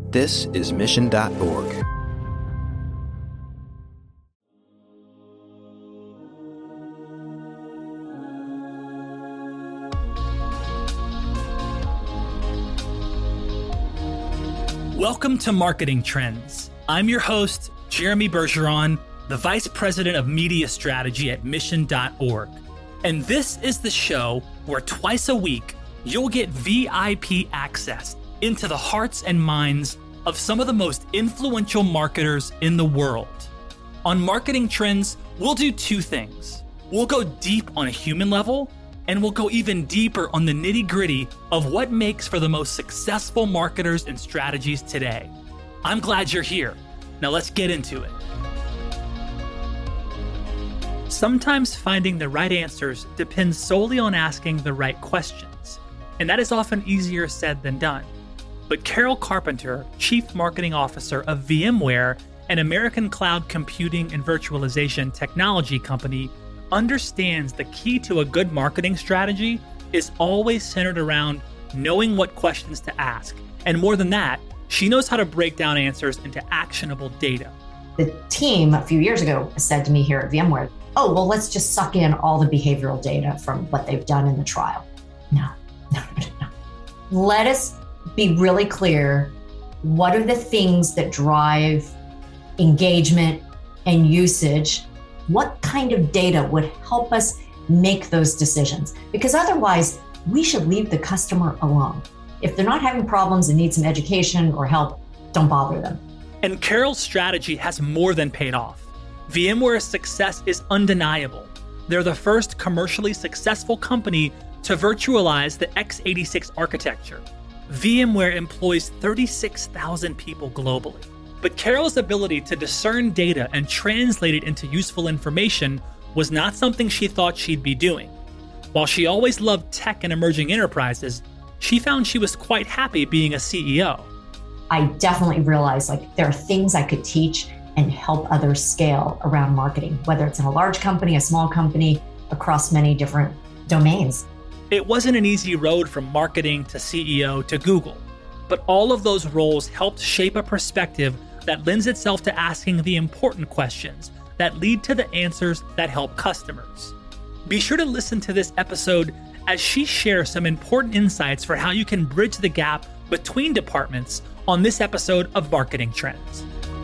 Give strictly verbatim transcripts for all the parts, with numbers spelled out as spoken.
This is mission dot org. Welcome to Marketing Trends. I'm your host, Jeremy Bergeron, the Vice President of Media Strategy at mission dot org. And this is the show where twice a week, you'll get V I P access into the hearts and minds of some of the most influential marketers in the world. On Marketing Trends, we'll do two things. We'll go deep on a human level, and we'll go even deeper on the nitty-gritty of what makes for the most successful marketers and strategies today. I'm glad you're here. Now let's get into it. Sometimes finding the right answers depends solely on asking the right questions, and that is often easier said than done. But Carol Carpenter, Chief Marketing Officer of VMware, an American cloud computing and virtualization technology company, understands the key to a good marketing strategy is always centered around knowing what questions to ask. And more than that, she knows how to break down answers into actionable data. The team a few years ago said to me here at VMware, oh, well, let's just suck in all the behavioral data from what they've done in the trial. No, no, no, no. Let us be really clear. What are the things that drive engagement and usage? What kind of data would help us make those decisions? Because otherwise, we should leave the customer alone. If they're not having problems and need some education or help, don't bother them. And Carol's strategy has more than paid off. VMware's success is undeniable. They're the first commercially successful company to virtualize the x eighty-six architecture. VMware employs thirty-six thousand people globally. But Carol's ability to discern data and translate it into useful information was not something she thought she'd be doing. While she always loved tech and emerging enterprises, she found she was quite happy being a C E O. I definitely realized like there are things I could teach and help others scale around marketing, whether it's in a large company, a small company, across many different domains. It wasn't an easy road from marketing to C E O to Google, but all of those roles helped shape a perspective that lends itself to asking the important questions that lead to the answers that help customers. Be sure to listen to this episode as she shares some important insights for how you can bridge the gap between departments on this episode of Marketing Trends.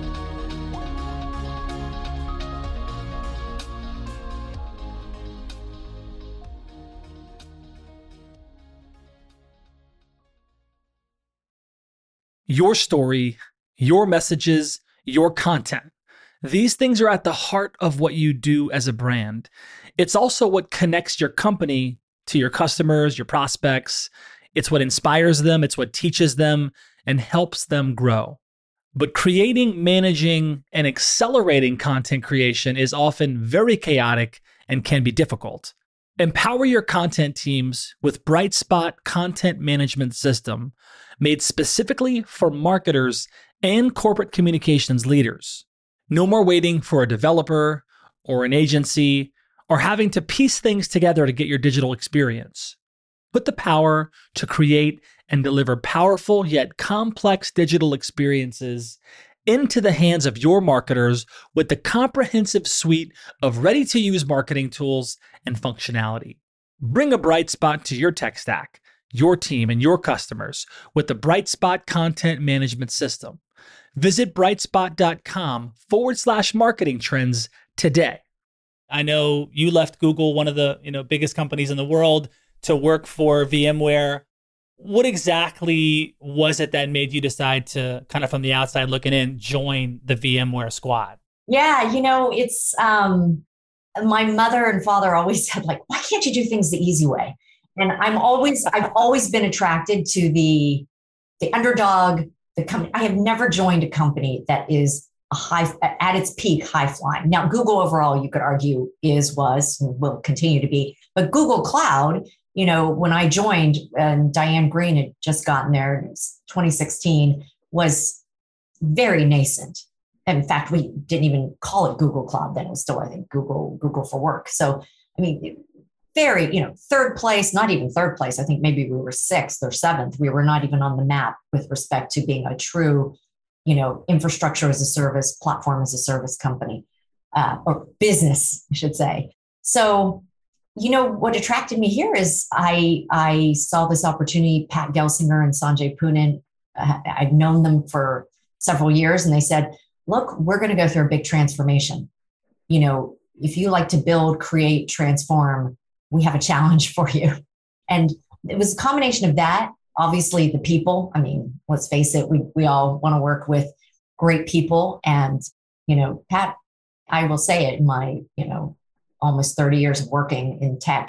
Your story, your messages, your content. These things are at the heart of what you do as a brand. It's also what connects your company to your customers, your prospects. It's what inspires them. It's what teaches them and helps them grow. But creating, managing, and accelerating content creation is often very chaotic and can be difficult. Empower your content teams with Brightspot Content Management System, made specifically for marketers and corporate communications leaders. No more waiting for a developer or an agency or having to piece things together to get your digital experience. Put the power to create and deliver powerful yet complex digital experiences into the hands of your marketers with the comprehensive suite of ready-to-use marketing tools and functionality. Bring a bright spot to your tech stack, your team, and your customers with the Brightspot Content Management System. Visit brightspot.com forward slash marketing trends today. I know you left Google, one of the you know biggest companies in the world, to work for VMware. What exactly was it that made you decide to, kind of from the outside looking in, join the VMware squad? Yeah, you know, it's um, my mother and father always said, like, why can't you do things the easy way? And I'm always, I've always been attracted to the the underdog, the company. I have never joined a company that is a high, at its peak, high flying. Now, Google overall, you could argue is, was, and will continue to be, but Google Cloud, you know, when I joined and Diane Green had just gotten there, it was twenty sixteen, was very nascent. In fact, we didn't even call it Google Cloud then. It was still, I think, Google, Google for Work. So, I mean, very, you know, third place, not even third place. I think maybe we were sixth or seventh. We were not even on the map with respect to being a true, you know, infrastructure as a service, platform as a service company, uh, or business, I should say. So, you know, what attracted me here is I I saw this opportunity. Pat Gelsinger and Sanjay Poonen, uh, I've known them for several years, and they said, look, we're going to go through a big transformation. You know, if you like to build, create, transform, we have a challenge for you. And it was a combination of that. Obviously, the people. I mean, let's face it, we we all want to work with great people. And, you know, Pat, I will say it, in my, you know, almost thirty years of working in tech,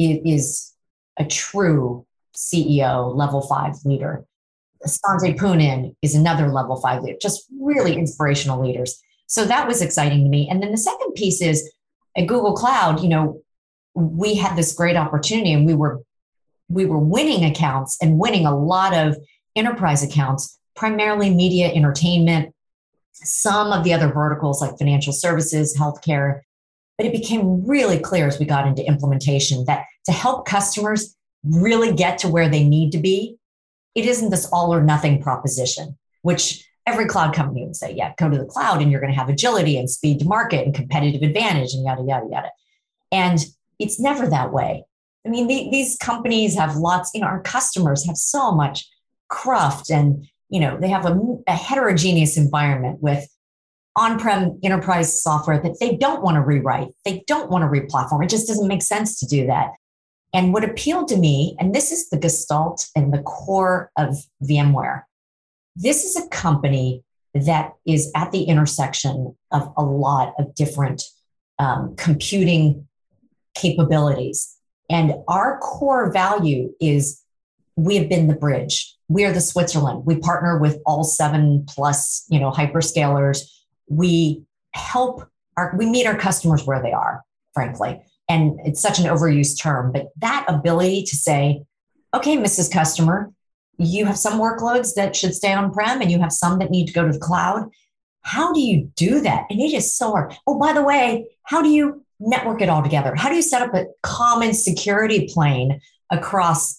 is a true C E O, level five leader. Sanjay Poonen is another level five leader, just really inspirational leaders. So that was exciting to me. And then the second piece is at Google Cloud, you know, we had this great opportunity, and we were we were winning accounts and winning a lot of enterprise accounts, primarily media, entertainment, some of the other verticals like financial services, healthcare. But it became really clear as we got into implementation that to help customers really get to where they need to be, it isn't this all or nothing proposition, which every cloud company would say, yeah, go to the cloud and you're going to have agility and speed to market and competitive advantage and yada, yada, yada. And it's never that way. I mean, the, these companies have lots, you know, our customers have so much cruft, and, you know, they have a, a heterogeneous environment with on-prem enterprise software that they don't want to rewrite. They don't want to replatform. It just doesn't make sense to do that. And what appealed to me, and this is the gestalt and the core of VMware, this is a company that is at the intersection of a lot of different um, computing capabilities. And our core value is we have been the bridge. We are the Switzerland. We partner with all seven plus, you know, hyperscalers. We help our, we meet our customers where they are, frankly. And it's such an overused term, but that ability to say, okay, Missus Customer, you have some workloads that should stay on-prem and you have some that need to go to the cloud. How do you do that? And it is so hard. Oh, by the way, how do you network it all together? How do you set up a common security plane across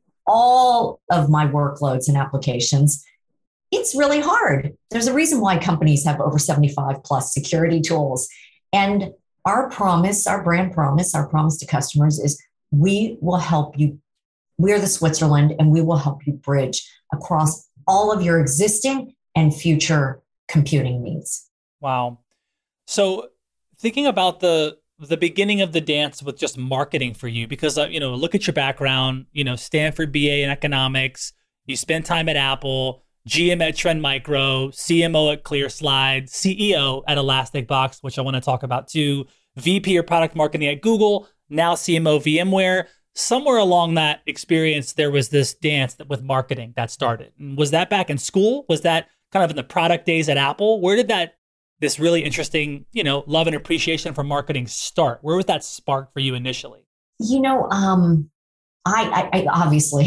all of my workloads and applications? It's really hard. There's a reason why companies have over seventy-five plus security tools. And our promise, our brand promise, our promise to customers is we will help you. We're the Switzerland, and we will help you bridge across all of your existing and future computing needs. Wow. So thinking about the the beginning of the dance with just marketing for you, because, uh, you know, look at your background, you know, Stanford B A in economics, you spent time at Apple, G M at Trend Micro, C M O at ClearSlide, C E O at Elastic Box, which I want to talk about too, V P of product marketing at Google, now C M O VMware. Somewhere along that experience, there was this dance that with marketing that started. And was that back in school? Was that kind of in the product days at Apple? Where did that, this really interesting, you know, love and appreciation for marketing start? Where was that spark for you initially? You know, um, I, I, I obviously,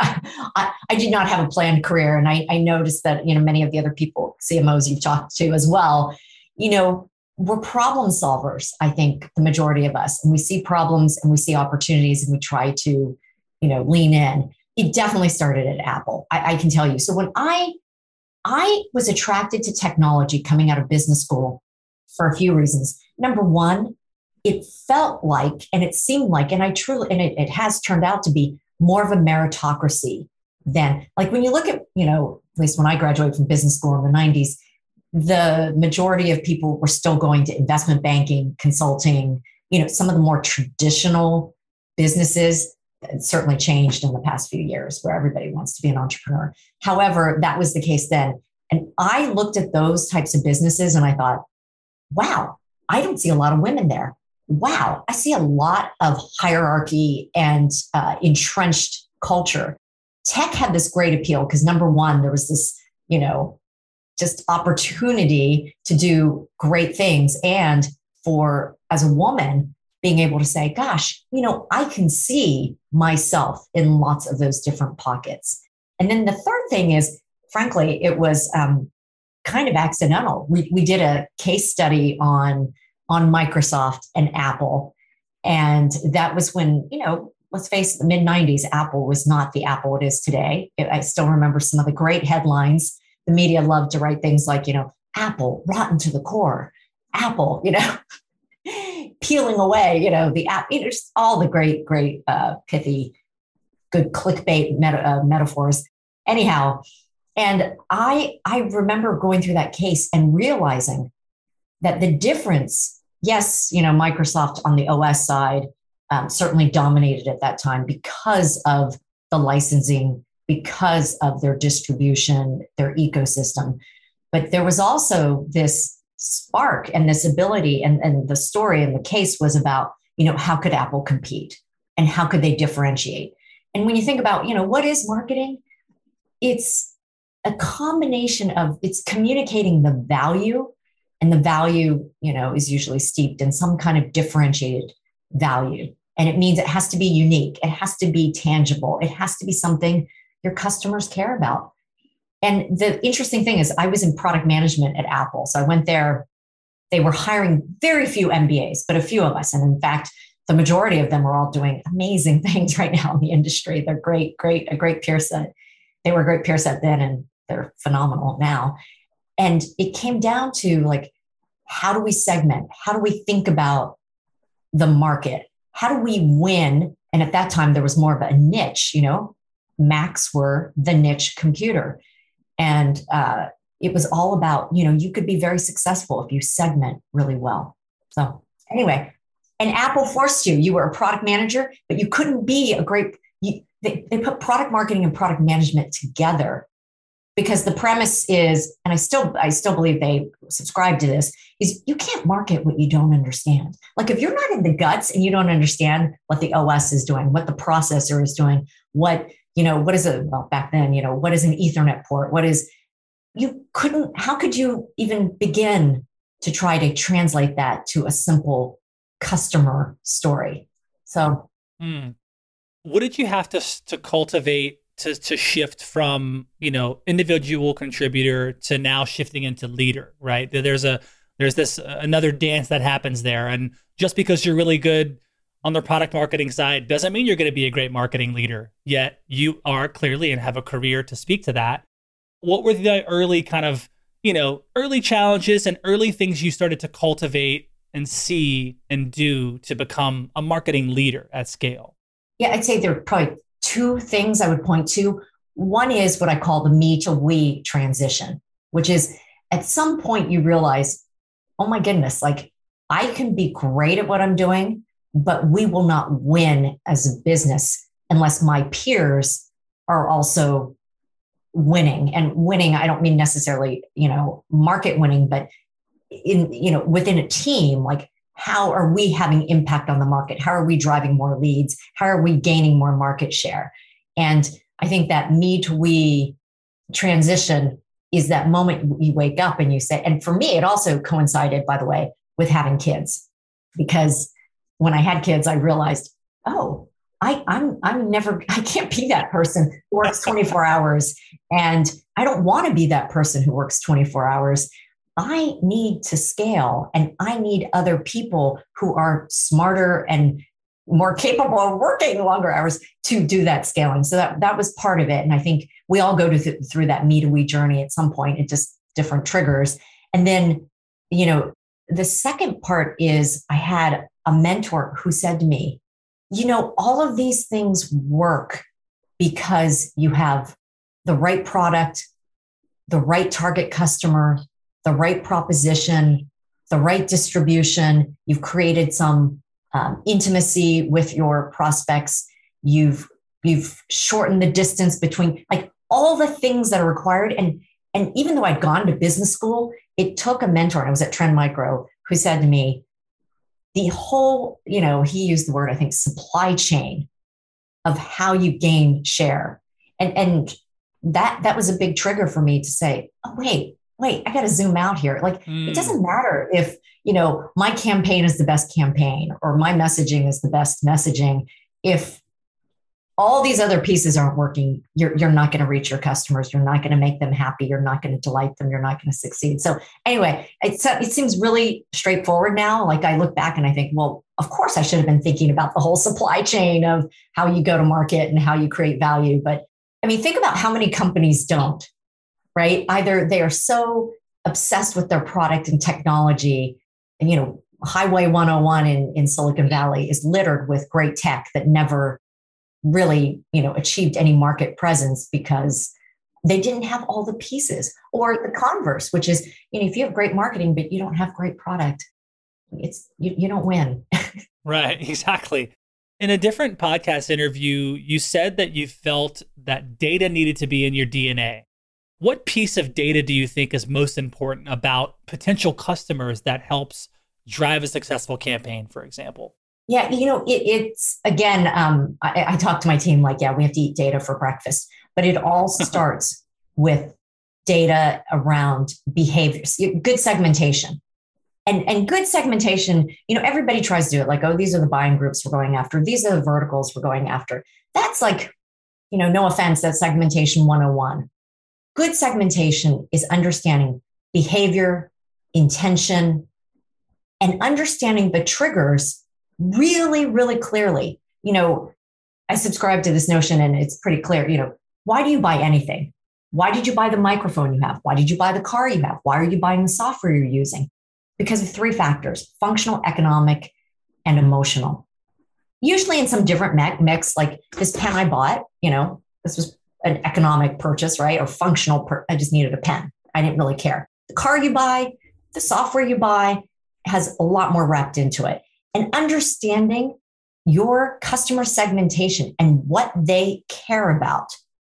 I, I did not have a planned career. And I, I noticed that, you know, many of the other people, C M Os you've talked to as well, you know, we're problem solvers, I think, the majority of us. And we see problems and we see opportunities and we try to, you know, lean in. It definitely started at Apple, I, I can tell you. So when I, I was attracted to technology coming out of business school for a few reasons. Number one, it felt like, and it seemed like, and I truly, and it, it has turned out to be more of a meritocracy than, like when you look at, you know, at least when I graduated from business school in the nineties, the majority of people were still going to investment banking, consulting, you know, some of the more traditional businesses. It's certainly changed in the past few years where everybody wants to be an entrepreneur. However, that was the case then. And I looked at those types of businesses and I thought, wow, I don't see a lot of women there. Wow, I see a lot of hierarchy and uh, entrenched culture. Tech had this great appeal because number one, there was this, you know, just opportunity to do great things. And for, as a woman, being able to say, gosh, you know, I can see myself in lots of those different pockets. And then the third thing is, frankly, it was um, kind of accidental. We we did a case study on, on Microsoft and Apple. And that was when, you know, let's face it, the mid nineties, Apple was not the Apple it is today. I still remember some of the great headlines. The media loved to write things like, you know, Apple rotten to the core, Apple, you know, peeling away, you know, the app, you know, just all the great, great, uh, pithy, good clickbait meta, uh, metaphors. Anyhow, and I, I remember going through that case and realizing that the difference, yes, you know, Microsoft on the O S side um, certainly dominated at that time because of the licensing, because of their distribution, their ecosystem. But there was also this spark and this ability, and, and the story and the case was about, you know, how could Apple compete and how could they differentiate? And when you think about, you know, what is marketing? It's a combination of, it's communicating the value, and the value, you know, is usually steeped in some kind of differentiated value. And it means it has to be unique. It has to be tangible. It has to be something your customers care about. And the interesting thing is I was in product management at Apple. So I went there. They were hiring very few M B As, but a few of us. And in fact, the majority of them are all doing amazing things right now in the industry. They're great, great, a great peer set. They were a great peer set then, and they're phenomenal now. And it came down to like, how do we segment? How do we think about the market? How do we win? And at that time, there was more of a niche, you know, Macs were the niche computer. And uh, it was all about, you know, you could be very successful if you segment really well. So anyway, and Apple forced you, you were a product manager, but you couldn't be a great, you, they, they put product marketing and product management together because the premise is, and I still, I still believe they subscribe to this, is you can't market what you don't understand. Like if you're not in the guts and you don't understand what the O S is doing, what the processor is doing, what, you know, what is it, well, back then, you know, what is an Ethernet port? What is, you couldn't, how could you even begin to try to translate that to a simple customer story? So. Mm. What did you have to, to cultivate to, to shift from, you know, individual contributor to now shifting into leader, right? There's a, there's this, uh, another dance that happens there. And just because you're really good on the product marketing side doesn't mean you're going to be a great marketing leader, yet you are clearly and have a career to speak to that. What were the early kind of, you know, early challenges and early things you started to cultivate and see and do to become a marketing leader at scale? Yeah, I'd say there are probably two things I would point to. One is what I call the me to we transition, which is at some point you realize, oh my goodness, like I can be great at what I'm doing, but we will not win as a business unless my peers are also winning. And winning, I don't mean necessarily, you know, market winning, but in, you know, within a team, like how are we having impact on the market? How are we driving more leads? How are we gaining more market share? And I think that me to we transition is that moment you wake up and you say, and for me, it also coincided, by the way, with having kids, because when I had kids, I realized, oh, I, I'm I'm never, I can't be that person who works twenty-four hours. And I don't want to be that person who works twenty-four hours. I need to scale, and I need other people who are smarter and more capable of working longer hours to do that scaling. So that, that was part of it. And I think we all go to th- through that me to we journey at some point. It just different triggers. And then, you know, the second part is I had a mentor who said to me, you know, all of these things work because you have the right product, the right target customer, the right proposition, the right distribution. You've created some um, intimacy with your prospects. You've you've shortened the distance between, like all the things that are required. And and even though I'd gone to business school, it took a mentor. And I was at Trend Micro who said to me, the whole, you know, he used the word, I think, supply chain of how you gain share. And, and that, that was a big trigger for me to say, oh, wait, wait, I got to zoom out here. Like, mm. It doesn't matter if, you know, my campaign is the best campaign or my messaging is the best messaging. If all these other pieces aren't working, you're, you're not going to reach your customers. You're not going to make them happy. You're not going to delight them. You're not going to succeed. So anyway, it's, it seems really straightforward now. Like I look back and I think, well, of course I should have been thinking about the whole supply chain of how you go to market and how you create value. But I mean, think about how many companies don't, right? Either they are so obsessed with their product and technology, and, you know, Highway one oh one in, in Silicon Valley is littered with great tech that never really, you know, achieved any market presence because they didn't have all the pieces. Or the converse, which is, you know, if you have great marketing, but you don't have great product, it's, you, you don't win. Right, exactly. In a different podcast interview, you said that you felt that data needed to be in your D N A. What piece of data do you think is most important about potential customers that helps drive a successful campaign, for example? Yeah, you know, it, it's, again, um, I, I talk to my team like, yeah, we have to eat data for breakfast, but it all starts with data around behaviors, good segmentation. And, and good segmentation, you know, everybody tries to do it like, oh, these are the buying groups we're going after. These are the verticals we're going after. That's like, you know, no offense, that's segmentation one oh one. Good segmentation is understanding behavior, intention, and understanding the triggers really, really clearly. You know, I subscribe to this notion and it's pretty clear, you know, why do you buy anything? Why did you buy the microphone you have? Why did you buy the car you have? Why are you buying the software you're using? Because of three factors: functional, economic, and emotional. Usually in some different mix, like this pen I bought, you know, this was an economic purchase, right? Or functional, per- I just needed a pen. I didn't really care. The car you buy, the software you buy has a lot more wrapped into it. And understanding your customer segmentation and what they care about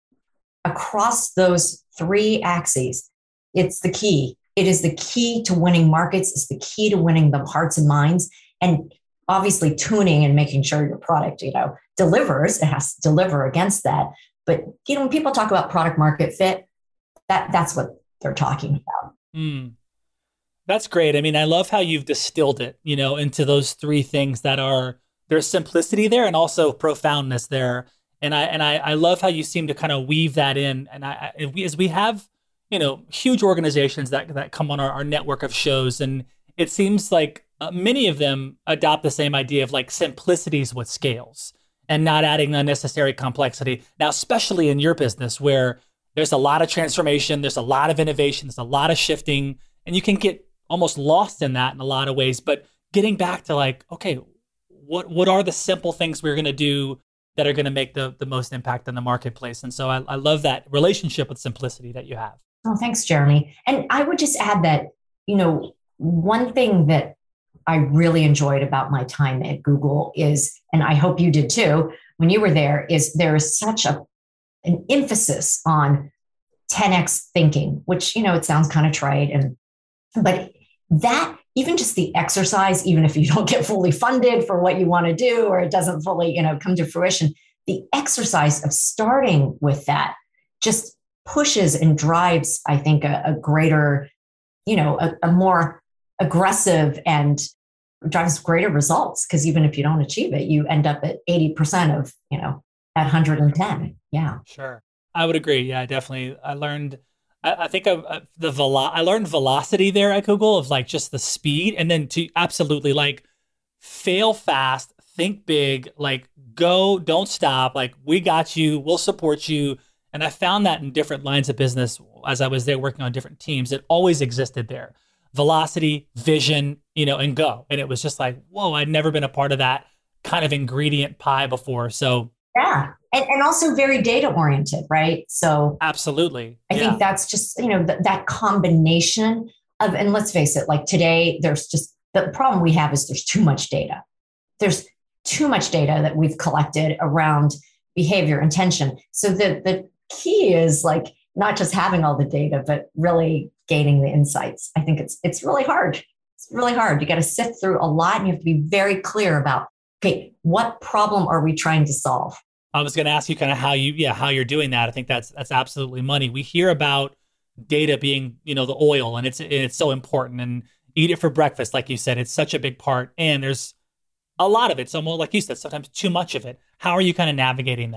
across those three axes, it's the key. It is the key to winning markets. It's the key to winning the hearts and minds. And obviously tuning and making sure your product, you know, delivers. It has to deliver against that. But, you know, when people talk about product market fit, that that's what they're talking about. Mm. That's great. I mean, I love how you've distilled it, you know, into those three things that are, there's simplicity there and also profoundness there. And I and I, I love how you seem to kind of weave that in. And I, I we, as we have, you know, huge organizations that that come on our, our network of shows, and it seems like uh, many of them adopt the same idea of like simplicity is what scales and not adding unnecessary complexity. Now, especially in your business where there's a lot of transformation, there's a lot of innovation, there's a lot of shifting, and you can get almost lost in that in a lot of ways. But getting back to like, okay, what what are the simple things we're going to do that are going to make the, the most impact in the marketplace? And so I, I love that relationship with simplicity that you have. Oh, thanks, Jeremy. And I would just add that, you know, one thing that I really enjoyed about my time at Google is, and I hope you did too, when you were there, is there is such a an emphasis on ten X thinking, which, you know, it sounds kind of trite. And, but that, even just the exercise, even if you don't get fully funded for what you want to do, or it doesn't fully, you know, come to fruition, the exercise of starting with that just pushes and drives, I think, a, a greater, you know, a, a more aggressive and drives greater results. Because even if you don't achieve it, you end up at eighty percent of, you know, at one hundred ten. Yeah. Sure. I would agree. Yeah, definitely. I learned, I, I think of uh, the velo- I learned velocity there at Google of like just the speed, and then to absolutely like fail fast, think big, like go, don't stop. Like we got you, we'll support you. And I found that in different lines of business as I was there working on different teams, it always existed there. Velocity, vision, you know, and go. And it was just like, whoa, I'd never been a part of that kind of ingredient pie before. So yeah. And, and also very data oriented, right? So absolutely. I yeah. think that's just, you know, th- that combination of, and let's face it, like today, there's just, the problem we have is there's too much data. There's too much data that we've collected around behavior, intention. So the, the key is like not just having all the data, but really gaining the insights. I think it's, it's really hard. It's really hard. You got to sift through a lot, and you have to be very clear about, okay, what problem are we trying to solve? I was going to ask you kind of how you, yeah, how you're doing that. I think that's that's absolutely money. We hear about data being, you know, the oil, and it's and it's so important. And eat it for breakfast, like you said, it's such a big part. And there's a lot of it. So, like you said, sometimes too much of it. How are you kind of navigating that?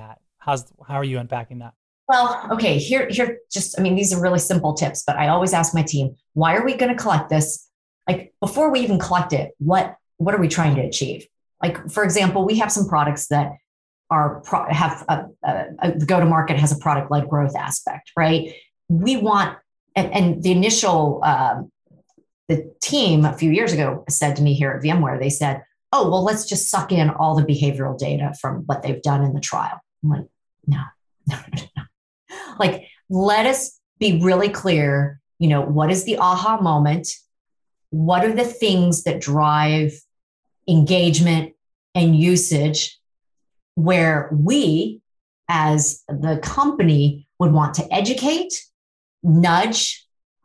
How's, how are you unpacking that? Well, okay, here, here, just, I mean, these are really simple tips, but I always ask my team, why are we going to collect this? Like before we even collect it, what, what are we trying to achieve? Like, for example, we have some products that are pro- have a, a, a go-to-market has a product-led growth aspect, right? We want, and, and the initial, um, the team a few years ago said to me here at VMware, they said, oh, well, let's just suck in all the behavioral data from what they've done in the trial. I'm like, no, no, no, no. Like, let us be really clear, you know, what is the aha moment? What are the things that drive engagement and usage where we as the company would want to educate, nudge,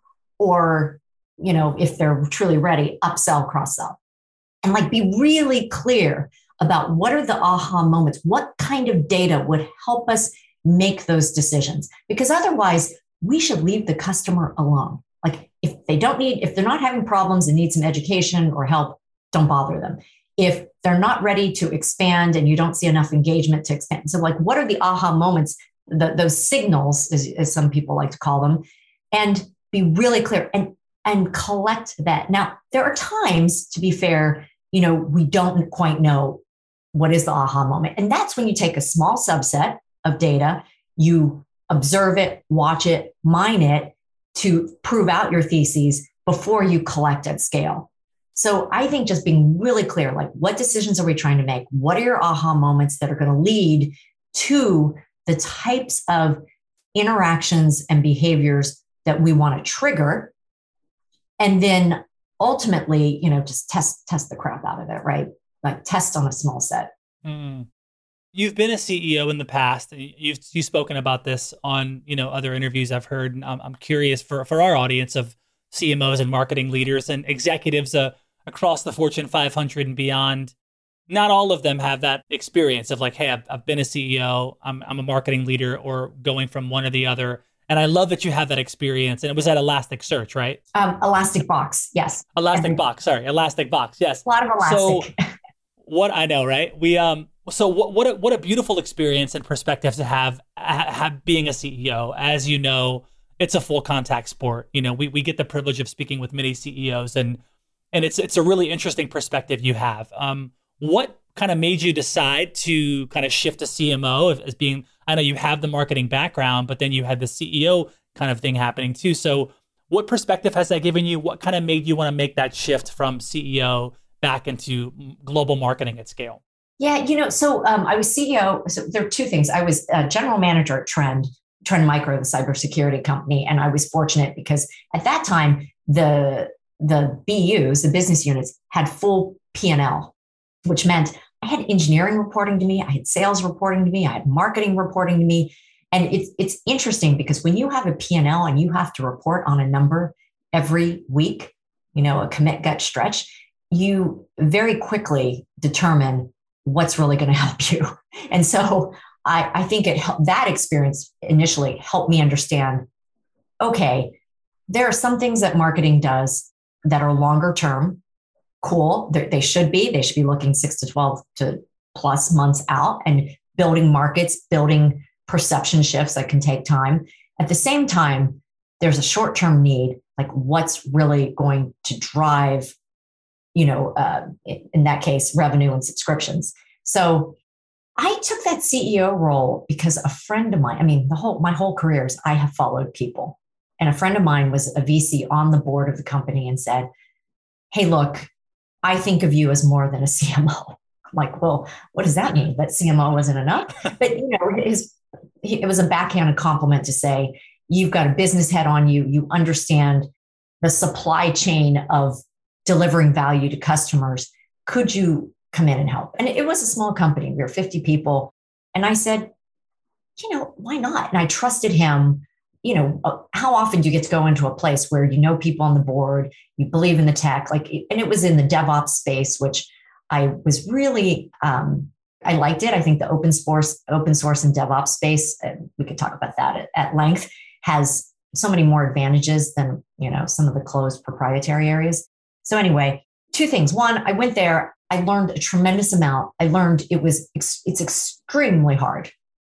or, you know, if they're truly ready, upsell, cross-sell. And like be really clear about what are the aha moments, what kind of data would help us make those decisions. Because otherwise, we should leave the customer alone. Like if they don't need, if they're not having problems and need some education or help, don't bother them. If they're not ready to expand and you don't see enough engagement to expand. So like, what are the aha moments, the, those signals, as, as some people like to call them, and be really clear and, and collect that. Now, there are times, to be fair, you know, we don't quite know what is the aha moment. And that's when you take a small subset of data, you observe it, watch it, mine it to prove out your theses before you collect at scale. So I think just being really clear, like what decisions are we trying to make? What are your aha moments that are going to lead to the types of interactions and behaviors that we want to trigger? And then ultimately, you know, just test, test the crap out of it, right? Like test on a small set. Mm. You've been a C E O in the past. You've you've spoken about this on, you know, other interviews I've heard. And I'm, I'm curious for, for our audience of C M Os and marketing leaders and executives uh, across the Fortune five hundred and beyond. Not all of them have that experience of like, hey, I've, I've been a C E O, I'm, I'm a marketing leader, or going from one or the other. And I love that you have that experience. And it was at Elasticsearch, right? Um, Elastic Box, yes. Elastic Box, sorry, Elastic Box, yes. A lot of Elastic. So what I know, right? We um. So what what a, what a beautiful experience and perspective to have, have being a C E O. As you know, it's a full contact sport. You know, we we get the privilege of speaking with many C E Os, and and it's it's a really interesting perspective you have. Um, what kind of made you decide to kind of shift to C M O as, as being? I know you have the marketing background, but then you had the C E O kind of thing happening too. So, what perspective has that given you? What kind of made you want to make that shift from C E O back into global marketing at scale? Yeah, you know, so um, I was C E O. So there are two things. I was a general manager at Trend, Trend Micro, the cybersecurity company, and I was fortunate because at that time the the B Us, the business units, had full P and L, which meant I had engineering reporting to me, I had sales reporting to me, I had marketing reporting to me, and it's it's interesting because when you have a P and L and you have to report on a number every week, you know, a commit, gut, stretch, you very quickly determine what's really going to help you. And so I, I think it that experience initially helped me understand, okay, there are some things that marketing does that are longer term. Cool. They're, they should be. They should be looking six to twelve to plus months out and building markets, building perception shifts that can take time. At the same time, there's a short-term need, like what's really going to drive, you know, uh, in that case, revenue and subscriptions. So I took that C E O role because a friend of mine, I mean, the whole, my whole career is I have followed people. And a friend of mine was a V C on the board of the company and said, hey, look, I think of you as more than a C M O. I'm like, well, what does that mean? That C M O wasn't enough? But, you know, his, it was a backhanded compliment to say, you've got a business head on you. You understand the supply chain of delivering value to customers. Could you come in and help? And it was a small company. We were fifty people. And I said, you know, why not? And I trusted him. You know, how often do you get to go into a place where you know people on the board, you believe in the tech, like, and it was in the DevOps space, which I was really, um, I liked it. I think the open source, open source and DevOps space, uh, we could talk about that at, at length, has so many more advantages than, you know, some of the closed proprietary areas. So anyway, two things. One, I went there, I learned a tremendous amount. I learned it was, it's extremely hard,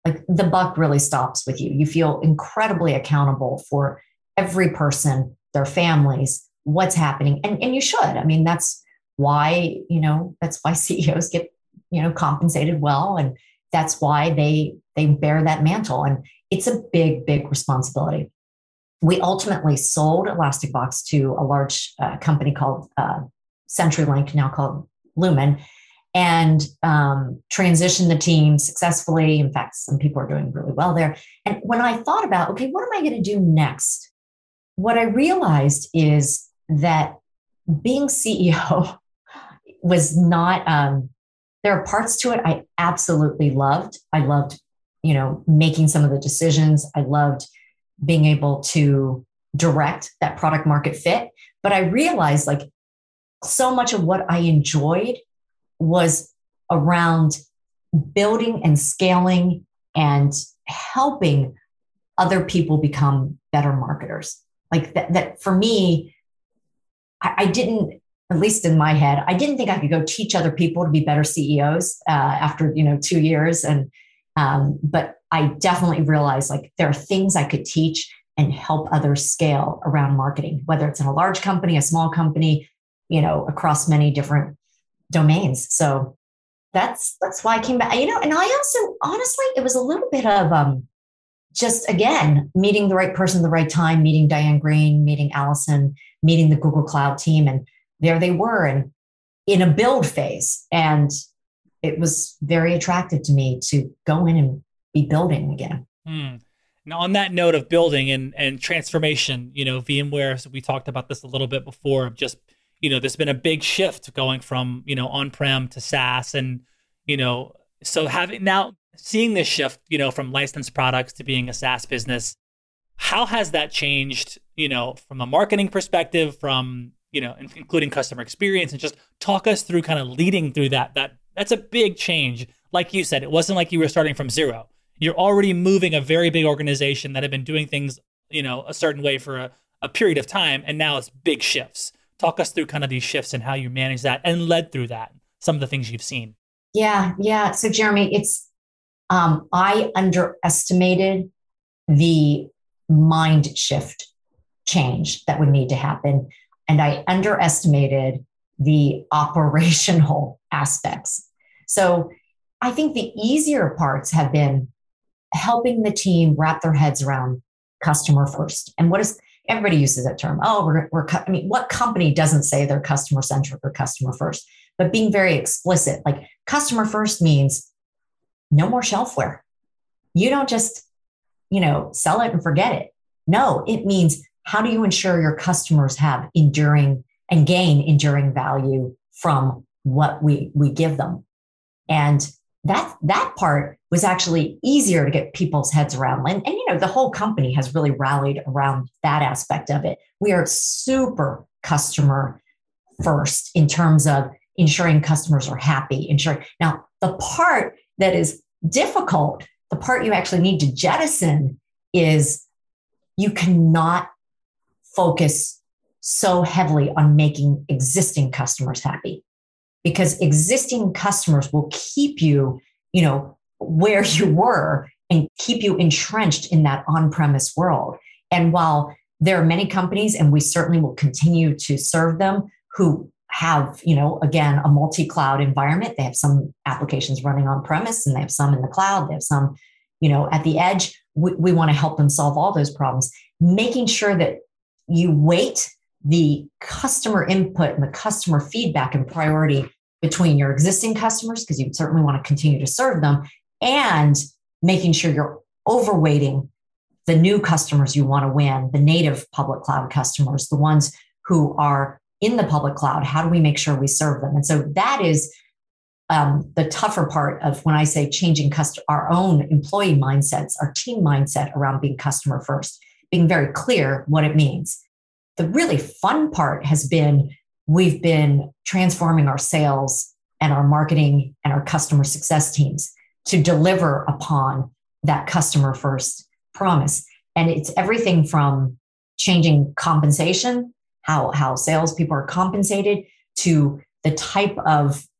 like the buck really stops with you. You feel incredibly accountable for every person, their families, what's happening. And, and you should. I mean, that's why, you know, that's why C E Os get, you know, compensated well. And that's why they, they bear that mantle. And it's a big, big responsibility. We ultimately sold Elastic Box to a large uh, company called uh, CenturyLink, now called Lumen, and um, transitioned the team successfully. In fact, some people are doing really well there. And when I thought about, okay, what am I going to do next? What I realized is that being C E O was not, um, there are parts to it I absolutely loved. I loved, you know, making some of the decisions. I loved being able to direct that product market fit. But I realized like so much of what I enjoyed was around building and scaling and helping other people become better marketers. Like that, that for me, I, I didn't, at least in my head, I didn't think I could go teach other people to be better C E Os uh, after, you know, two years. And, um, but I definitely realized like there are things I could teach and help others scale around marketing, whether it's in a large company, a small company, you know, across many different domains. So that's, that's why I came back, you know, and I also, honestly, it was a little bit of, um, just again, meeting the right person at the right time, meeting Diane Green, meeting Allison, meeting the Google Cloud team. And there they were and in a build phase. And it was very attractive to me to go in and be building again. Hmm. Now, on that note of building and, and transformation, you know, VMware, so we talked about this a little bit before, just, you know, there's been a big shift going from, you know, on-prem to SaaS. And, you know, so having now seeing this shift, you know, from licensed products to being a SaaS business, how has that changed, you know, from a marketing perspective, from, you know, including customer experience, and just talk us through kind of leading through that, that that's a big change. Like you said, it wasn't like you were starting from zero. You're already moving a very big organization that had been doing things, you know, a certain way for a, a period of time. And now it's big shifts. Talk us through kind of these shifts and how you manage that and led through that, some of the things you've seen. Yeah. Yeah. So Jeremy, it's, um, I underestimated the mind shift change that would need to happen. And I underestimated the operational aspects. So I think the easier parts have been helping the team wrap their heads around customer first. And what is, everybody uses that term. Oh, we're, we're, I mean, what company doesn't say they're customer centric or customer first? But being very explicit, like customer first means no more shelfware. You don't just, you know, sell it and forget it. No, it means how do you ensure your customers have enduring and gain enduring value from what we, we give them? And that, that part was actually easier to get people's heads around. And, and, you know, the whole company has really rallied around that aspect of it. We are super customer first in terms of ensuring customers are happy, ensuring. Now, the part that is difficult, the part you actually need to jettison is you cannot focus so heavily on making existing customers happy, because existing customers will keep you, you know, where you were and keep you entrenched in that on-premise world. And while there are many companies, and we certainly will continue to serve them, who have, you know, again, a multi-cloud environment. They have some applications running on-premise and they have some in the cloud. They have some, you know, at the edge. We, we want to help them solve all those problems, making sure that you weight the customer input and the customer feedback and priority between your existing customers, because you certainly want to continue to serve them, and making sure you're overweighting the new customers you want to win, the native public cloud customers, the ones who are in the public cloud. How do we make sure we serve them? And so that is um, the tougher part of when I say changing cust- our own employee mindsets, our team mindset around being customer first, being very clear what it means. The really fun part has been we've been transforming our sales and our marketing and our customer success teams to deliver upon that customer first promise. And it's everything from changing compensation, how, how salespeople are compensated, to the type of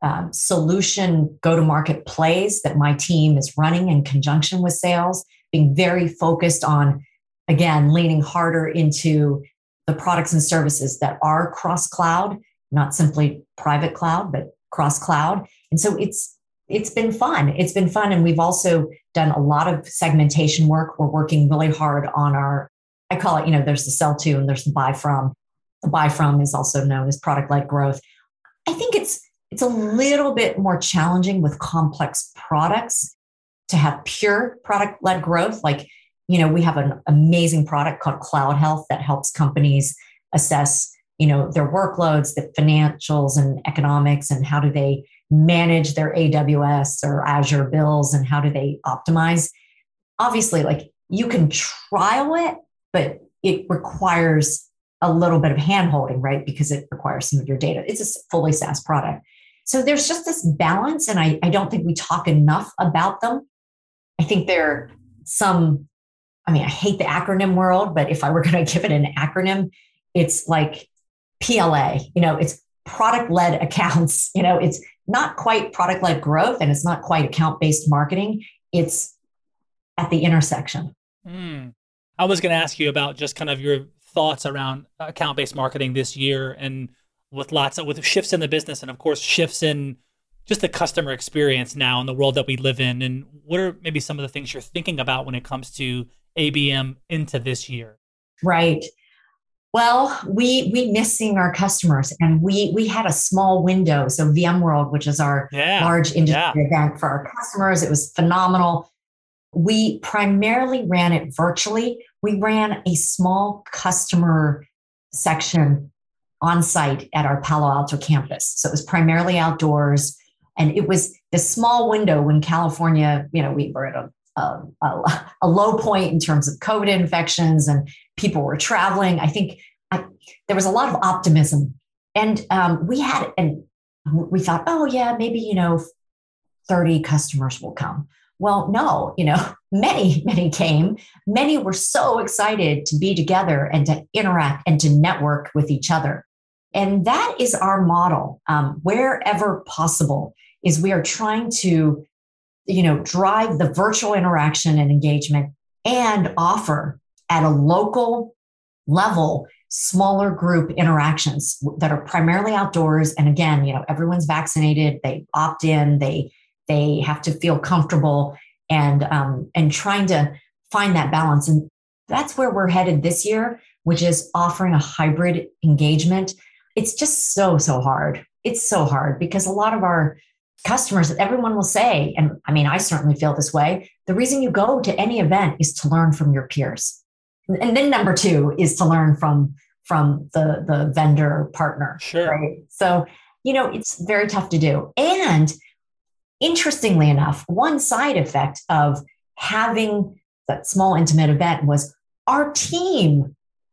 um, solution go-to-market plays that my team is running in conjunction with sales, being very focused on, again, leaning harder into the products and services that are cross-cloud, not simply private cloud, but cross-cloud. And so it's it's been fun. It's been fun. And we've also done a lot of segmentation work. We're working really hard on our, I call it, you know, there's the sell to and there's the buy from. The buy from is also known as product-led growth. I think it's it's a little bit more challenging with complex products to have pure product-led growth. Like, you know, we have an amazing product called Cloud Health that helps companies assess, you know, their workloads, the financials and economics, and how do they manage their A W S or Azure bills, and how do they optimize. Obviously, like, you can trial it, but it requires a little bit of hand-holding, right? Because it requires some of your data. It's a fully SaaS product. So there's just this balance, and I, I don't think we talk enough about them. I think there are some, I mean, I hate the acronym world, but if I were going to give it an acronym, it's like P L A, you know, it's product-led accounts. You know, it's not quite product-led growth, and it's not quite account-based marketing. It's at the intersection. Mm. I was going to ask you about just kind of your thoughts around account-based marketing this year, and with lots of with shifts in the business, and of course shifts in just the customer experience now in the world that we live in. And what are maybe some of the things you're thinking about when it comes to A B M into this year? Right. Well, we we miss seeing our customers, and we we had a small window. So VMworld, which is our yeah, large industry yeah. event for our customers, it was phenomenal. We primarily ran it virtually. We ran a small customer section on site at our Palo Alto campus. So it was primarily outdoors. And it was the small window when California, you know, we were at a, a, a, a low point in terms of COVID infections, and people were traveling. I think I, there was a lot of optimism. And um, we had, and we thought, oh yeah, maybe, you know, thirty customers will come. Well, no, you know, many, many came. Many were so excited to be together and to interact and to network with each other. And that is our model. Um, wherever possible, is we are trying to, you know, drive the virtual interaction and engagement, and offer at a local level smaller group interactions that are primarily outdoors. And again, you know, everyone's vaccinated. They opt in. They They have to feel comfortable, and um, and trying to find that balance. And that's where we're headed this year, which is offering a hybrid engagement. It's just so, so hard. It's so hard because a lot of our customers, everyone will say, and I mean, I certainly feel this way, the reason you go to any event is to learn from your peers. And then number two is to learn from, from the, the vendor partner. Sure. Right? So, you know, it's very tough to do. And interestingly enough, one side effect of having that small, intimate event was our team.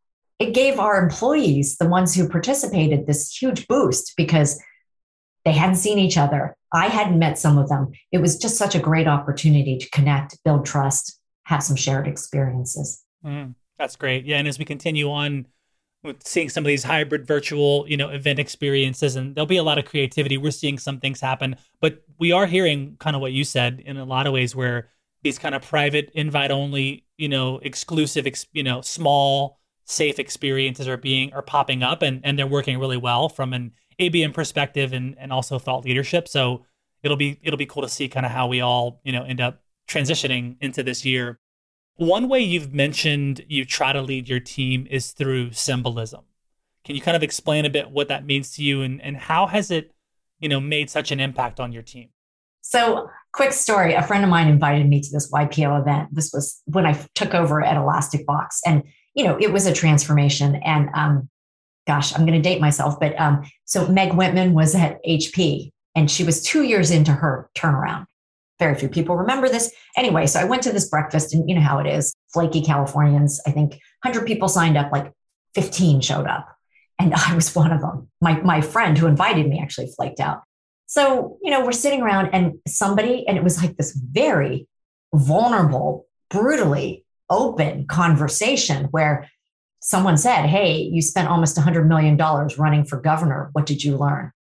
It gave our employees, the ones who participated, this huge boost because they hadn't seen each other. I hadn't met some of them. It was just such a great opportunity to connect, build trust, have some shared experiences. Mm, that's great. Yeah, and as we continue on with seeing some of these hybrid virtual, you know, event experiences, and there'll be a lot of creativity. We're seeing some things happen, but we are hearing kind of what you said in a lot of ways, where these kind of private, invite only, you know, exclusive, you know, small, safe experiences are being are popping up, and and they're working really well from an A B M perspective, and and also thought leadership. So it'll be it'll be cool to see kind of how we all, you know, end up transitioning into this year. One way you've mentioned you try to lead your team is through symbolism. Can you kind of explain a bit what that means to you, and, and how has it, you know, made such an impact on your team? So, quick story. A friend of mine invited me to this Y P O event. This was when I took over at Elastic Box. And, you know, it was a transformation. And um, gosh, I'm going to date myself. But um, so Meg Whitman was at H P, and she was two years into her turnaround. Very few people remember this. Anyway, so I went to this breakfast, and you know how it is. Flaky Californians. I think one hundred people signed up, like fifteen showed up. And I was one of them. My, my friend who invited me actually flaked out. So, you know, we're sitting around, and somebody, and it was like this very vulnerable, brutally open conversation where someone said, hey, you spent almost one hundred million dollars running for governor. What did you learn?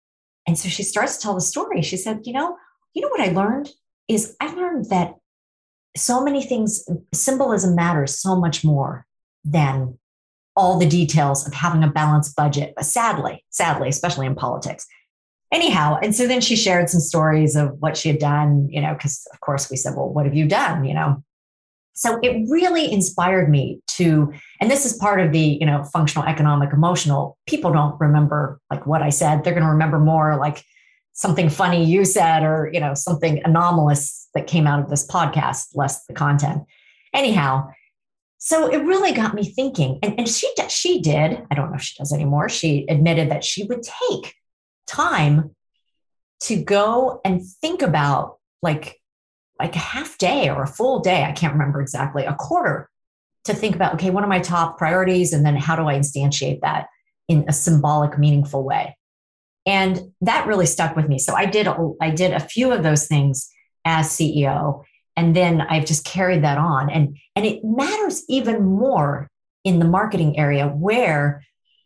And so she starts to tell the story. She said, you know, you know what I learned is I learned that so many things, symbolism matters so much more than all the details of having a balanced budget. But sadly, sadly, especially in politics. Anyhow, and so then she shared some stories of what she had done, you know, because of course we said, well, what have you done? You know, so it really inspired me to, and this is part of the, you know, functional, economic, emotional. People don't remember like what I said. They're going to remember more like something funny you said, or, you know, something anomalous that came out of this podcast, less the content. Anyhow, so it really got me thinking. And, and she, she did, I don't know if she does anymore. She admitted that she would take time to go and think about like, like a half day or a full day. I can't remember exactly, a quarter to think about, okay, what are my top priorities? And then how do I instantiate that in a symbolic, meaningful way? And that really stuck with me. So I did, I did a few of those things as C E O, and then I've just carried that on. And, and it matters even more in the marketing area where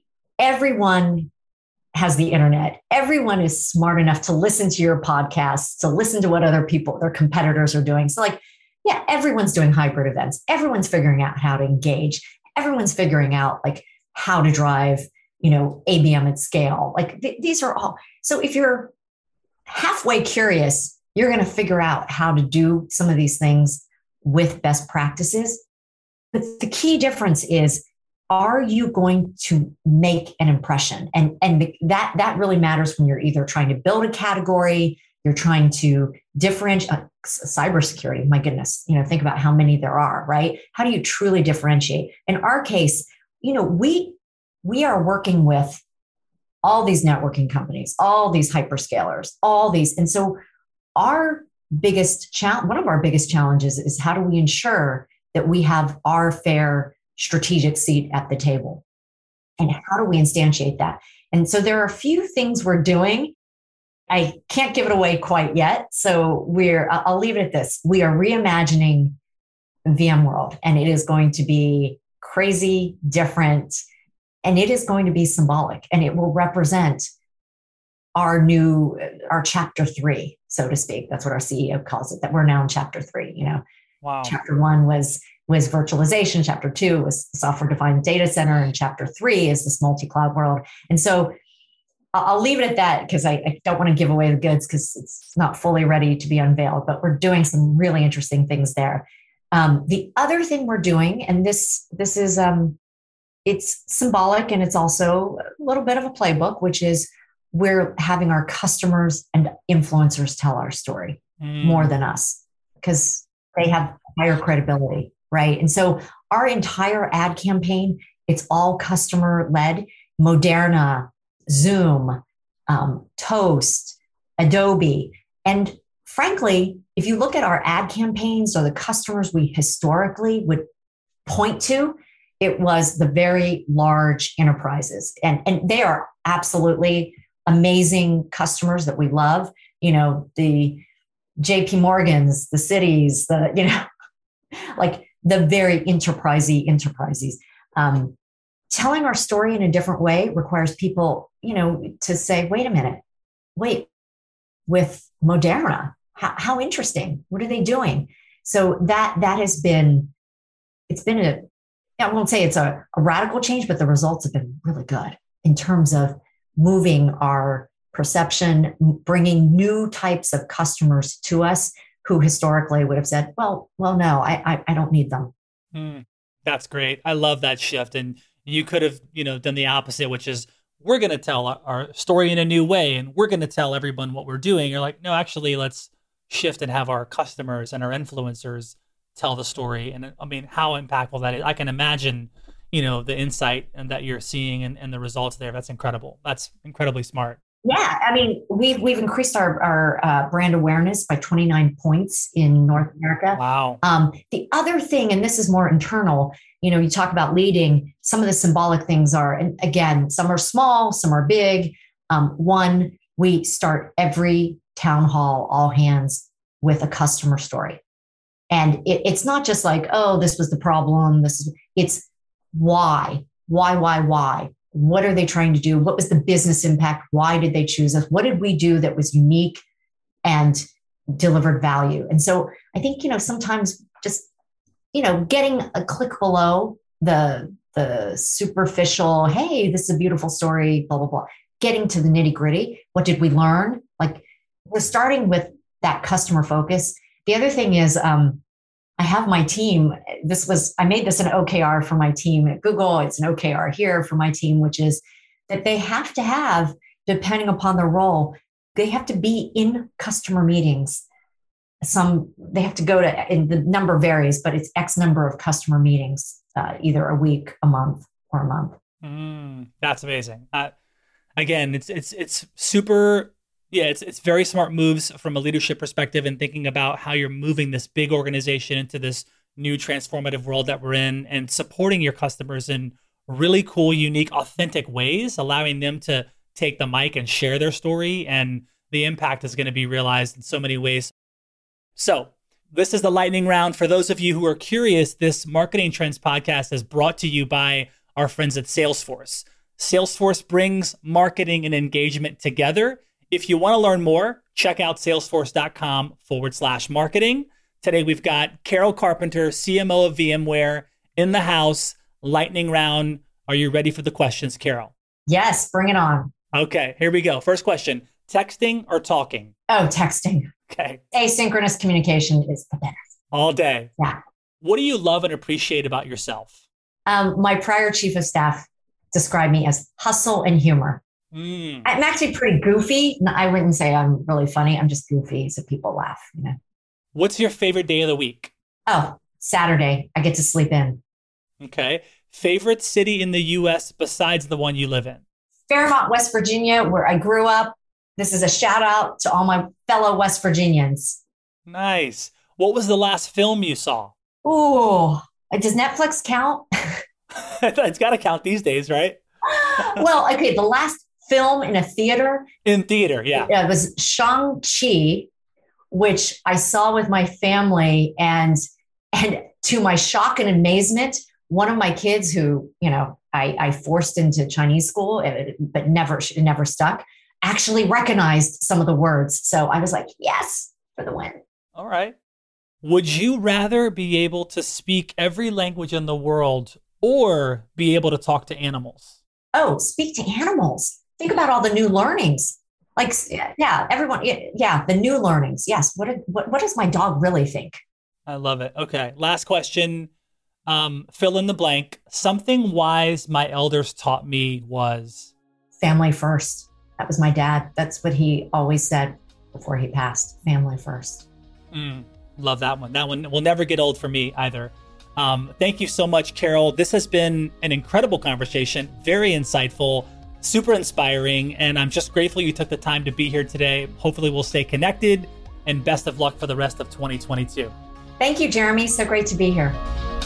everyone has the internet. Everyone is smart enough to listen to your podcasts, to listen to what other people, their competitors are doing. So like, yeah, everyone's doing hybrid events. Everyone's figuring out how to engage. Everyone's figuring out like how to drive, you know, A B M at scale. Like th- these are all. So if you're halfway curious, you're going to figure out how to do some of these things with best practices. But the key difference is, are you going to make an impression? And, and that, that really matters when you're either trying to build a category, you're trying to differentiate uh, cybersecurity. My goodness, you know, think about how many there are, right? How do you truly differentiate? In our case, you know, we, we are working with all these networking companies, all these hyperscalers, all these. And so our biggest challenge, one of our biggest challenges is how do we ensure that we have our fair strategic seat at the table? And how do we instantiate that? And so there are a few things we're doing. I can't give it away quite yet. So we're, I'll leave it at this. We are reimagining VMworld, and it is going to be crazy, different, and it is going to be symbolic, and it will represent our new, our chapter three, so to speak. That's what our C E O calls it, that we're now in chapter three, you know. Wow. Chapter one was was virtualization. Chapter two was software-defined data center. And chapter three is this multi-cloud world. And so I'll leave it at that because I, I don't want to give away the goods because it's not fully ready to be unveiled, but we're doing some really interesting things there. Um, the other thing we're doing, and this, this is, um, it's symbolic and it's also a little bit of a playbook, which is we're having our customers and influencers tell our story mm. more than us because they have higher credibility. Right. And so our entire ad campaign, it's all customer led. Moderna, Zoom, um, Toast, Adobe. And frankly, if you look at our ad campaigns or the customers we historically would point to, it was the very large enterprises. And, and they are absolutely amazing customers that we love. You know, the J P Morgans, the Cities, the, you know, like the very enterprisey enterprises. Um, telling our story in a different way requires people, you know, to say, wait a minute, wait, with Moderna, how, how interesting. What are they doing? So that, that has been, it's been a, I won't say it's a, a radical change, but the results have been really good in terms of moving our perception, bringing new types of customers to us who historically would have said, well, well, no, I, I, I don't need them. Mm, that's great. I love that shift. And you could have, you know, done the opposite, which is we're going to tell our, our story in a new way, and we're going to tell everyone what we're doing. You're like, no, actually, let's shift and have our customers and our influencers tell the story. And I mean, how impactful that is. I can imagine, you know, the insight and that you're seeing and, and the results there. That's incredible. That's incredibly smart. Yeah, I mean, we've we've increased our our uh, brand awareness by twenty-nine points in North America. Wow. Um, the other thing, and this is more internal, you know, you talk about leading. Some of the symbolic things are, and again, some are small, some are big. Um, one, we start every town hall, all hands, with a customer story, and it, it's not just like, oh, this was the problem. This is it's why, why, why, why. What are they trying to do? What was the business impact? Why did they choose us? What did we do that was unique and delivered value? And so I think, you know, sometimes just, you know, getting a click below the, the superficial, hey, this is a beautiful story, blah, blah, blah, getting to the nitty gritty. What did we learn? Like, we're starting with that customer focus. The other thing is, um, I have my team. This was, I made this an O K R for my team at Google. It's an O K R here for my team, which is that they have to have, depending upon their role, they have to be in customer meetings. Some, they have to go to, and the number varies, but it's X number of customer meetings, uh, either a week, a month, or a month. Mm, that's amazing. Uh, again, it's, it's, it's super, yeah, it's it's very smart moves from a leadership perspective and thinking about how you're moving this big organization into this new transformative world that we're in and supporting your customers in really cool, unique, authentic ways, allowing them to take the mic and share their story. And the impact is going to be realized in so many ways. So this is the lightning round. For those of you who are curious, this Marketing Trends podcast is brought to you by our friends at Salesforce. Salesforce brings marketing and engagement together. If you want to learn more, check out salesforce.com forward slash marketing. Today, we've got Carol Carpenter, C M O of VMware, in the house. Lightning round. Are you ready for the questions, Carol? Yes, bring it on. Okay, here we go. First question, texting or talking? Oh, texting. Okay. Asynchronous communication is the better. All day. Yeah. What do you love and appreciate about yourself? Um, my prior chief of staff described me as hustle and humor. Mm. I'm actually pretty goofy. I wouldn't say I'm really funny. I'm just goofy, so people laugh. You know. What's your favorite day of the week? Oh, Saturday. I get to sleep in. Okay. Favorite city in the U S besides the one you live in? Fairmont, West Virginia, where I grew up. This is a shout out to all my fellow West Virginians. Nice. What was the last film you saw? Ooh, does Netflix count? It's got to count these days, right? Well, okay. The last film in a theater. In theater, yeah. It was Shang-Chi, which I saw with my family. And, and to my shock and amazement, one of my kids who, you know, I, I forced into Chinese school, but never, never stuck, actually recognized some of the words. So I was like, yes, for the win. All right. Would you rather be able to speak every language in the world or be able to talk to animals? Oh, speak to animals. Think about all the new learnings. Like, yeah, everyone, yeah, the new learnings. Yes. What, did, what, what does my dog really think? I love it. Okay. Last question. Um, fill in the blank. Something wise my elders taught me was? Family first. That was my dad. That's what he always said before he passed. Family first. Mm, love that one. That one will never get old for me either. Um, thank you so much, Carol. This has been an incredible conversation, very insightful, super inspiring, and I'm just grateful you took the time to be here today. Hopefully we'll stay connected, and best of luck for the rest of twenty twenty-two. Thank you, Jeremy. So great to be here.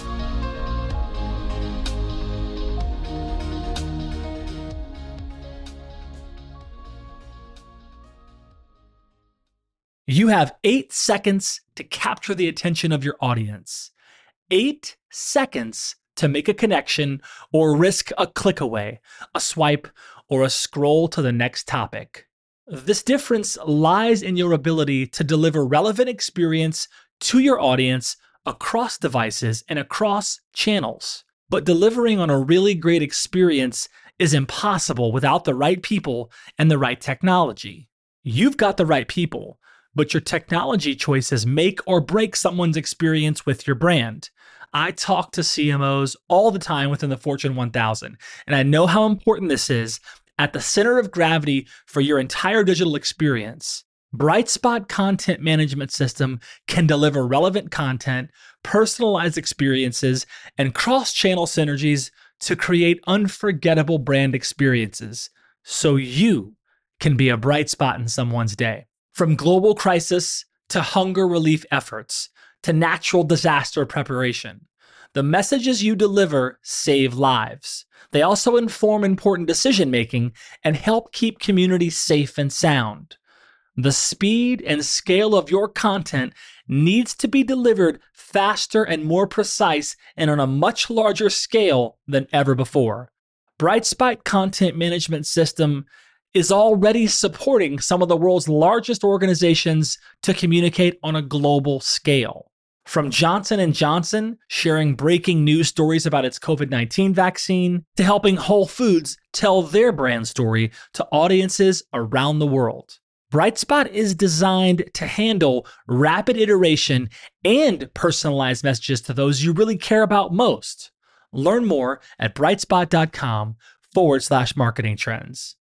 You have eight seconds to capture the attention of your audience. Eight seconds to make a connection or risk a click away, a swipe, or a scroll to the next topic. This difference lies in your ability to deliver relevant experience to your audience across devices and across channels. But delivering on a really great experience is impossible without the right people and the right technology. You've got the right people, but your technology choices make or break someone's experience with your brand. I talk to C M Os all the time within the Fortune one thousand, and I know how important this is at the center of gravity for your entire digital experience. Brightspot Content Management System can deliver relevant content, personalized experiences, and cross-channel synergies to create unforgettable brand experiences, so you can be a bright spot in someone's day. From global crisis to hunger relief efforts to natural disaster preparation, the messages you deliver save lives. They also inform important decision-making and help keep communities safe and sound. The speed and scale of your content needs to be delivered faster and more precise and on a much larger scale than ever before. Brightspot content management system is already supporting some of the world's largest organizations to communicate on a global scale. From Johnson and Johnson sharing breaking news stories about its COVID nineteen vaccine, to helping Whole Foods tell their brand story to audiences around the world. Brightspot is designed to handle rapid iteration and personalized messages to those you really care about most. Learn more at brightspot.com forward slash marketing trends.